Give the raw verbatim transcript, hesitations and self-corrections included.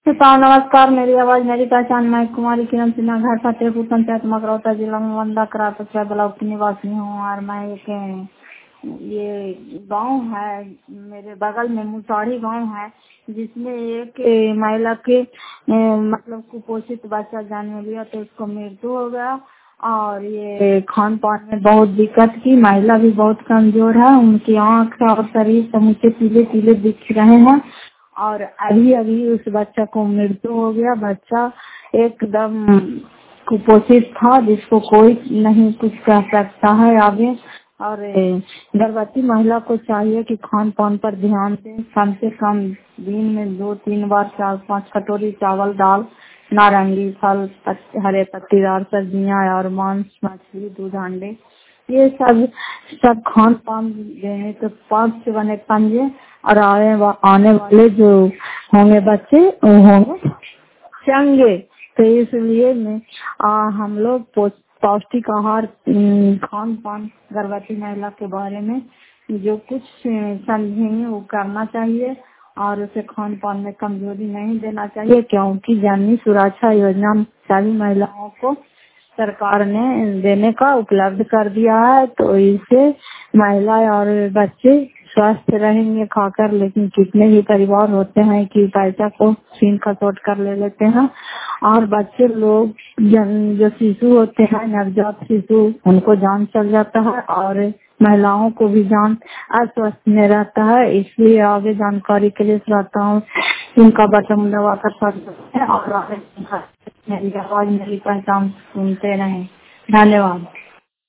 श्रोताओं नमस्कार। मेरी आवाज मेरी पहचान मैं कुमारी किरण सिन्हा घर फतेहपुर पंचायत मकरौता जिला में वंदा करा ब्लॉक की निवासी हूँ। और मैं एक ये गांव है मेरे बगल में मुसाड़ी गांव है, जिसमें एक महिला के मतलब कुपोषित बच्चा जन्म लिया तो उसको मृत्यु हो गया। और ये खान पान में बहुत दिक्कत की, महिला भी बहुत कमजोर है, उनकी आँख और शरीर समूचे पीले पीले दिख रहे हैं। और अभी अभी उस बच्चा को मृत्यु हो गया। बच्चा एकदम कुपोषित था, जिसको कोई नहीं कुछ कह सकता है आगे। और गर्भवती महिला को चाहिए कि खान पान पर ध्यान दें, कम से कम दिन में दो तीन बार चार पाँच कटोरी चावल दाल नारंगी फल हरे पत्तीदार सब्जियां और मांस मछली दूध अंडे ये सब सब खान पान देने तो पाँच से बने पंजे। और आने, वा, आने वाले जो होंगे बच्चे वो होंगे चंगे। तो इसलिए मैं आ, हम लोग पौष्टिक आहार खान पान गर्भवती महिला के बारे में जो कुछ समझेंगे वो करना चाहिए। और उसे खान पान में कमजोरी नहीं देना चाहिए, क्योंकि जननी सुरक्षा योजना सभी महिलाओं को सरकार ने देने का उपलब्ध कर दिया है। तो इससे महिला और बच्चे स्वस्थ रहेंगे खाकर। लेकिन कितने ही परिवार होते हैं कि पैसा को छीन खसोट कर ले लेते हैं। और बच्चे लोग जो शिशु होते हैं नवजात शिशु उनको जान चल जाता है और महिलाओं को भी जान अस्वस्थ में रहता है। इसलिए आगे जानकारी के लिए श्रोताओं उनका बटन दबा कर सकते हैं और आगे मेरी आवाज मेरी पहचान सुनते रहें। धन्यवाद।